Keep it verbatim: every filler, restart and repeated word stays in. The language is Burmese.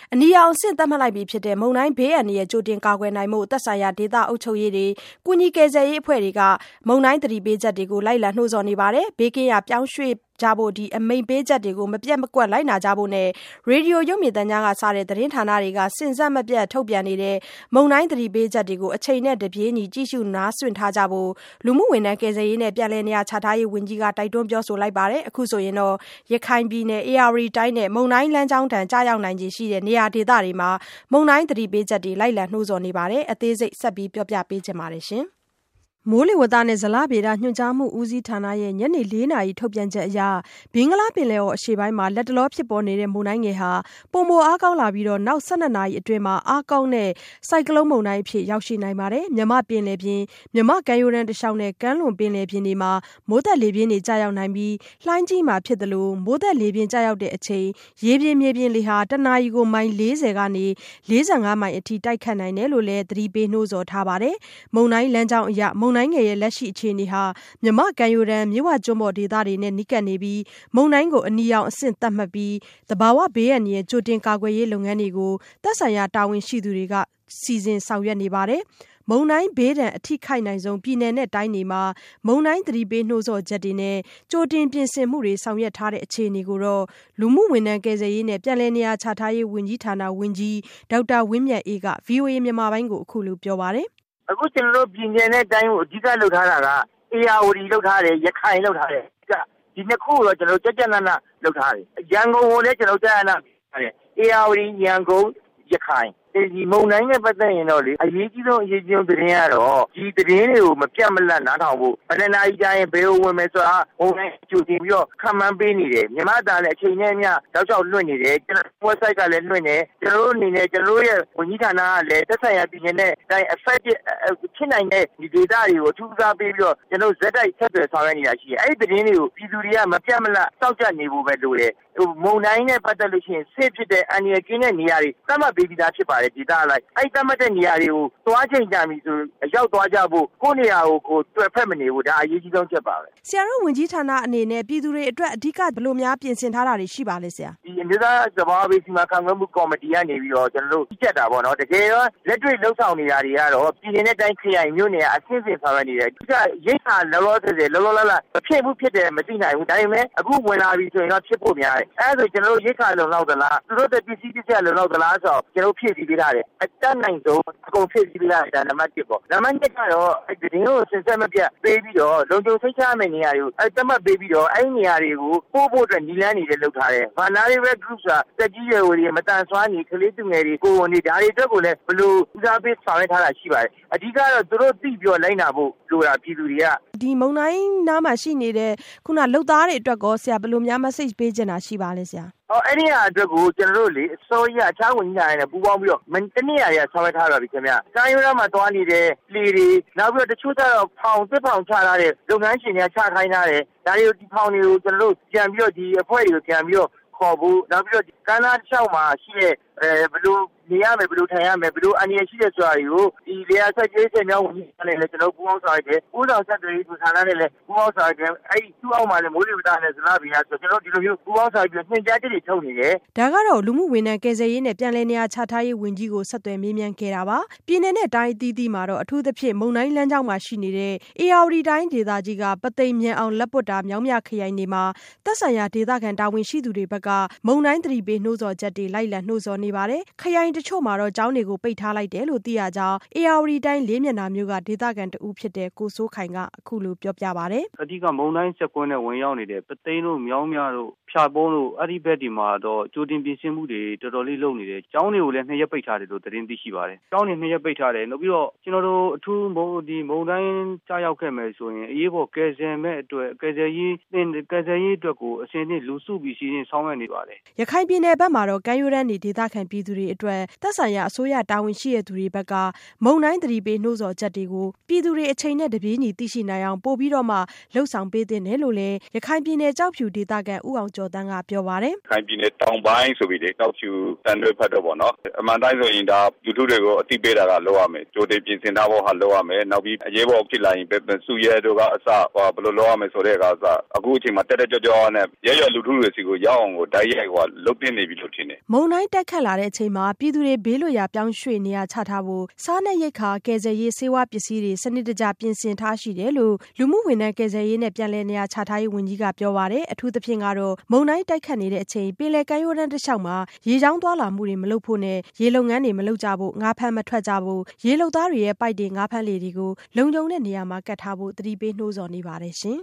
အနီရောင်အဆင့်သတ်မှတ်လိုက်ပြီးဖြစ်တဲ့မုန်တိုင်းဘေးအန္တရာယ်ကြိုတင်ကာကွယ်နိုင်မှုသက်ဆိုင်ရာဒေသအုပ်ချုပ်ရေးတွေကုညီကယ်ဆယ်ရေးအဖွဲ့တွေကမုန်တိုင်းသတိပေးချက်တွေကိုလိုက်လံနှိုးဆော်နေပါတယ်။ဘေးကင်းရာပြောင်းရွှေ့ကြဖို့ဒီအမိန်ပေးချက်တွေကိုမပြတ်မကွက်လိုက်နာကြဖို့နဲ့ရေဒီယိုရုပ်မြင်သံကြားကစတဲ့သတင်းဌာနတွေကစင်စက်မပြတ်ထုတ်ပြန်နေတဲ့မုန်တိုင်းသတိပေးချက်တွေကိုအချိန်နဲ့တပြေးညီကြည့်ရှုနားဆွင့်ထားကြဖို့လူမှုဝန်ထမ်းကယ်ဆယ်ရေးနဲ့ပြန်လည်နေရာချထားရေးဝန်ကြီးကတိုက်တွန်းပြောဆိုလိုက်ပါတယ်။အခုဆိုရင်တော့ရခိုင်ပြည်နယ်အေရဝတီတိုင်းနဲ့မုန်တိုင်းလမ်းကြောင်းတန်ကြားရောက်နိုင်ခြေရှိတဲ့နေရာဒေသတွေမှာမုန်တိုင်းသတိပေးချက်တွေလိုက်လံနှိုးဆော်နေပါတယ်။အသေးစိတ်ဆက်ပြီးပြောပြပေးချင်ပါတယ်ရှင်။မိုးလေဝသနဲ့ဇလဗေဒညွှန်ကြားမှုဦးစီးဌာနရဲ့ညနေလေးနာရီထုတ်ပြန်ချက်အရဘင်္ဂလားပင်လယ်အော်အရှေ့ပိုင်းမှာလက်တလောဖြစ်ပေါ်နေတဲ့မုန်တိုင်းငယ်ဟာပုံမိုအားကောင်းလာပြီးတော့နောက်၁၂နာရီအတွင်းမှာအားကောင်းတဲ့ဆိုင်ကလုန်းမုန်တိုင်းအဖြစ်ရောက်ရှိနိုင်ပါတယ်။မြမပင်လယ်ပြင်မြမကမ်းရိုးတန်းတစ်လျှောက်နဲ့ကမ်းလွန်ပင်လယ်ပြင်တွေမှာမိုးသက်လေပြင်းတွေကြာရောက်နိုင်ပြီးလှိုင်းကြီးမှာဖြစ်တယ်လို့မိုးသက်လေပြင်းကြာရောက်တဲ့အချိန်ရေပြင်မြေပြင်လေဟာတနာရီကိုမိုင်၄၀ကနေ၄၅မိုင်အထိတိုက်ခတ်နိုင်တယ်လို့လည်းသတိပေးနှိုးဆော်ထားပါတယ်။မုန်တိုင်းလမ်းကြောင်းအရမုန်တိုင်းငယ်ရဲ့လက်ရှိအခြေအနေဟာမြမကမ်းရိုးတန်းမြဝကျွန်းပေါ်ဒေသတွေနဲ့နီးကပ်နေပြီးမုန်တိုင်းကိုအနီရောင်အဆင့်သတ်မှတ်ပြီးသဘာဝဘေးအန္တရာယ်ကြိုတင်ကာကွယ်ရေးလုပ်ငန်းတွေကိုသက်ဆိုင်ရာတာဝန်ရှိသူတွေကစီစဉ်ဆောင်ရွက်နေပါတယ်။မုန်တိုင်းဘေးဒဏ်အထိခိုက်နိုင်ဆုံးပြည်နယ်နဲ့တိုင်းတွေမှာမုန်တိုင်းသတိပေးနှိုးဆော်ချက်တွေနဲ့ကြိုတင်ပြင်ဆင်မှုတွေဆောင်ရွက်ထားတဲ့အခြေအနေကိုတော့လူမှုဝန်ထမ်းကယ်ဆယ်ရေးနဲ့ပြန်လည်နေရာချထားရေးဝန်ကြီးဌာနဝန်ကြီးဒေါက်တာဝင်းမြတ်အေးက ဗီအိုအေ မြန်မာပိုင်းကိုအခုလိုပြောပါတယ်။အခုကျွန်တော်တို့ပြည်နယ်နဲ့တိုင်းကိုအဓိကလုပ်ထားတာကအေယာဝတီလုပ်ထားတယ်ရခိုင်လုပ်ထားတယ်ဒီနှစ်ခုတော့ကျွန်တော်တို့ကြက်ကြက်နက်နက်လုပ်ထားတယ်ရန်ကုန်ကိုလည်းကျွန်တော်ကြက်ကြက်နက်ထားတယ်အေယာဝတီရန်ကုန်ရခိုင်ဒီမုံတိုင်းနဲ့ပတ်သက်ရင်တော့လေအရေးကြီးဆုံးအရေးကြီးဆုံးသတင်းကတော့ဒီသတင်းတွေကိုမပြတ်မလတ်နားထောင်ဖို့ဘယ်နှနာရီကြာရင်ဘယ်လိုဝင်မယ်ဆိုတာမုံတိုင်းကြိုတင်ပြီးတော့ခံမှန်းပေးနေတယ်မြန်မာသားလည်းအချိန်နဲ့အမျှတောက်လျှောက်လွှင့်နေတယ်ကျွန်တော် website ကလည်းလွှင့်နေကျွန်တော်တို့အနေနဲ့ကျွန်တော်တို့ရဲ့ဝန်ကြီးဌာနကလည်းသက်ဆိုင်ရာပြည်နယ်နဲ့တိုင်း effective ဖြစ်နိုင်တဲ့ဒီ data တွေကိုအထူးစားပေးပြီးတော့ကျွန်တော်ဇက်တိုက်ဆက်သွယ်ဆောင်ရွက်နေတာရှိတယ်အဲ့ဒီသတင်းတွေကိုပြည်သူတွေကမပြတ်မလတ်စောင့်ကြနေဖို့ပဲလိုတယ်မုံတိုင်းနဲ့ပတ်သက်လို့ရှိရင်ဆစ်ဖြစ်တဲ့အန္တရာယ်ကင်းတဲ့နေရာတွေသတ်မှတ်ပေးပြီးသားဖြစ်ပါတယ်ဒေသလိုက်အဲ့သတ်မှတ်တဲ့နေရာတွေကိုသွားချိန်ကြပြီဆိုရောက်သွားကြဖို့ကိုယ့်နေရာကိုကိုတွေ့ဖက်မနေဘူးဒါအရေးကြီးဆုံးချက်ပါပဲဆရာတို့ဝန်ကြီးဌာနအနေနဲ့ပြည်သူတွေအတွက်အဓိကဘယ်လိုများပြင်ဆင်ထားတာတွေရှိပါလဲဆရာဒီအမျိုးသားသဘာဝဘေးစီမံခန့်ခွဲမှုကော်မတီကနေပြီးတော့ကျွန်တော်တို့ကြက်တာပေါ့နော်တကယ်ရောလက်တွေ့လှုပ်ဆောင်နေတာတွေကတော့ပြည်နယ်နဲ့တိုင်းခရိုင်မြို့နယ်အဆင့်ဆင့်ဆောင်ရွက်နေတယ်ဒီကရိတ်ခါလောလောဆယ်ဆယ်လောလောလတ်လတ်ဖြစ်မှုဖြစ်တယ်မသိနိုင်ဘူးဒါပေမဲ့အခုဝင်လာပြီဆိုရင်တော့ဖြစ်ဖို့များတယ်အဲဒါဆိုကျွန်တော်တို့ရိတ်ခါလုံလောက်သလားသူတို့တဲ့ပစ္စည်းပစ္စည်းလုံလောက်သလားဆိုတော့ကျွန်တော်ဖြည့်ပြီးပေးထားတယ်အတတ်နိုင်ဆုံးအကုန်ဖြည့်ပြီးပေးထားတယ်ဒါနံပါတ်တစ်ပေါ့နံပါတ်နှစ်ကတော့အဲ့ဒီကိုစင်စက်မပြတ်ပေးပြီးတော့လုံခြုံစိတ်ချရမယ့်နေရာတွေကိုအဲ့တတ်မှတ်ပေးပြီးတော့အဲ့ဒီနေရာတွေကိုပို့ဖို့အတွက်နီလန်းနေတယ်လုပ်ထားတယ်ဘာနာရီပဲ group ဆိုတာတက်ကြီးရွယ်ဝတွေမတန်ဆွမ်းနေကလေးသူငယ်တွေကိုဝင်နေဒါတွေအတွက်ကိုလည်းဘယ်လိုဦးစားပေးဆောင်ရွက်ထားတာရှိပါတယ်အဓိကတော့သူတို့သိပြောလိုက်နာဖို့လိုတာပြည်သူတွေကဒီမုံတိုင်းနားမှာရှိနေတဲ့ခုနလုတ်သားတွေအတွက်ကောဆရာဘယ်လိုများ message ပေးချင်တာရှိပါလဲဆရာဟောအဲ့ဒီဟာအတွက်ကိုကျွန်တော်တို့လေအစိုးရအခြားဝန်ကြီးဌာနနဲ့ပူးပေါင်းပြီးတော့မတနေ့ရရဆောင်ရွက်ထားပါပြီခင်ဗျာ။ကာယရမှာတွားနေတဲ့လေတွေနောက်ပြီးတော့တချို့ကျတော့ဖောင်တစ်ဖောင်ချထားတဲ့လုပ်ငန်းရှင်တွေချခိုင်းထားတယ်။ဒါတွေကိုဒီဖောင်တွေကိုကျွန်တော်တို့ပြန်ပြီးတော့ဒီအဖွဲ့တွေကိုပြန်ပြီးတော့ခေါ်ဖို့နောက်ပြီးတော့ကမ်းနားတစ်လျှောက်မှာရှိတဲ့အဲဘယ်လိုနေရမယ်ဘယ်လိုထိုင်ရမယ်ဘယ်လိုအန္တရာယ်ရှိတဲ့ဆိုတာတွေကိုဒီလေယာဆက်ကြီးဆက်မြောင်းဝန်ကြီးဌာနနဲ့လည်းကျွန်တော်ပူးပေါင်းဆောင်ရွက်တယ်။ဦးဆောင်ဆက်တွေဒီဌာနနဲ့လည်းပူးပေါင်းဆောင်ရွက်တယ်။အဲ့ဒီသူ့အောက်မှာလည်းမိုးလေဝသနဲ့ဇလဗေဒဆိုကျွန်တော်ဒီလိုမျိုးပူးပေါင်းဆောင်ရွက်ပြီးညွှန်ကြားချက်တွေထုတ်နေတယ်။ဒါကတော့လူမှုဝန်ထမ်းကယ်ဆယ်ရေးနဲ့ပြန်လည်နေရာချထားရေးဝန်ကြီးကိုဆက်သွယ်မေးမြန်းခဲ့တာပါ။ပြည်내နဲ့တိုင်းအသီးသီးမှာတော့အထူးသဖြင့်မုံတိုင်းလမ်းကြောင်းမှာရှိနေတဲ့အေရဝတီတိုင်းဒေသကြီးကပသိမ်မြန်အောင်လက်ပွတ်တာမြောင်းမြခရိုင်တွေမှာသက်ဆိုင်ရာဒေသခံတာဝန်ရှိသူတွေဘက်ကမုံတိုင်းသတိပေးနှိုးဆော်ချက်တွေလိုက်လံနှိုးဆော်နေပါတယ်။ခရိုင်တချို့မှာတော့ကျောင်းတွေကိုပိတ်ထားလိုက်တယ်လို့သိရကြောင်းအေရဝတီတိုင်းလေးမျက်နှာမြို့ကဒေသခံတဦးဖြစ်တဲ့ကိုစိုးခိုင်ကအခုလိုပြောပြပါတယ်။အဓိကမုံတိုင်းစက်ကွန်းနဲ့ဝင်ရောက်နေတဲ့ပသိမ်တို့မြောင်းမြတို့ဖြာပုံးတို့အဲ့ဒီဘက်ဒီမှာတော့ကြိုတင်ပြင်ဆင်မှုတွေတော်တော်လေးလုပ်နေတယ်။ကျောင်းတွေကိုလည်းနှစ်ရက်ပိတ်ထားတယ်လို့သတင်းသိရှိပါတယ်။ကျောင်းတွေနှစ်ရက်ပိတ်ထားတယ်။နောက်ပြီးတော့ကျွန်တော်တို့အထူးမုံဒီမုံတိုင်းကြားရောက်ခဲ့မယ်ဆိုရင်အရေးပေါ်ကယ်ဆယ်မဲ့အတွက်ကယ်ဆယ်ရေးတင်ကယ်ဆယ်ရေးအတွက်ကိုအစဉ်အသင့်လူစုပြီးစီစဉ်ဆောင်ရွက်နေပါတယ်။ရခိုင်ပြည်နယ်ဘက်မှာတော့ကမ်းရိုးတန်းနေဒေသခံပြည်သူတွေအတွက်သက်ဆိုင်ရာအစိုးရတာဝန်ရှိတဲ့သူတွေဘက်ကမုန်တိုင်းသတိပေးနှိုးဆော်ချက်တွေကိုပြည်သူတွေအချိန်နဲ့တပြေးညီသိရှိနိုင်အောင်ပို့ပြီးတော့မှလှုပ်ဆောင်ပေးသင့်တယ်လို့လည်းရခိုင်ပြည်နယ်ကျောက်ဖြူဒေသခံဦးအောင်ကျော်တန်းကပြောပါတယ်။ခိုင်ပြည်နယ်တောင်ပိုင်းဆိုပြီးလေကျောက်ဖြူတန်တွေဖတ်တော့ပေါ့နော်အမှန်တိုင်းဆိုရင်ဒါလူထုတွေကိုအသိပေးတာကလုပ်ရမယ်ကြိုတင်ပြင်ဆင်ထားဖို့ဟာလုပ်ရမယ်နောက်ပြီးအရေးပေါ်ဖြစ်လာရင်စုရဲတို့ကအစဟောဘယ်လိုလုပ်ရမယ်ဆိုတဲ့အခါစအခုအချိန်မှာတက်တက်ကြွကြွနဲ့ရရလူထုတွေစီကိုရောက်အောင်ကိုတိုက်ရိုက်ဟောလုပ်တင်နေပြီလို့ထင်တယ်မုန်တိုင်းတက်ခတ်လာတဲ့အချိန်မှာပြည်သူတွေဘေးလွတ်ရာပြောင်းရွှေ့နေရာချထားဖို့စားနပ်ရိက္ခာကယ်ဆယ်ရေးဆေးဝါးပစ္စည်းတွေစနစ်တကျပြင်ဆင်ထားရှိတယ်လို့လူမှုဝန်ထမ်းကယ်ဆယ်ရေးနဲ့ပြန်လည်နေရာချထားရေးဝန်ကြီးကပြောပါတယ်အထူးသဖြင့်ကတော့မုန်တိုင်းတိုက်ခတ်နေတဲ့အချိန်ပင်လယ်ကမ်းရိုးတန်းတစ်လျှောက်မှာရေကြောင်းသွားလာမှုတွေမလုပ်ဖို့နဲ့ရေလုပ်ငန်းတွေမလုပ်ကြဖို့ငါးဖမ်းမထွက်ကြဖို့ရေလုပ်သားတွေရဲ့ပိုက်တွေငါးဖမ်းလေတွေကိုလုံခြုံတဲ့နေရာမှာကတ်ထားဖို့သတိပေးနှိုးဆော်နေပါတယ်ရှင်